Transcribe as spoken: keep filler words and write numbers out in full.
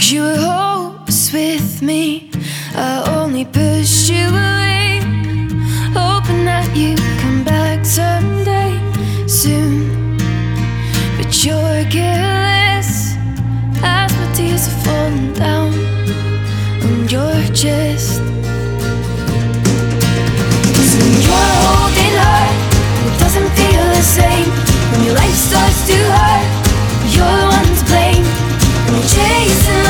You were hopeless with me. I only pushed you away, hoping that you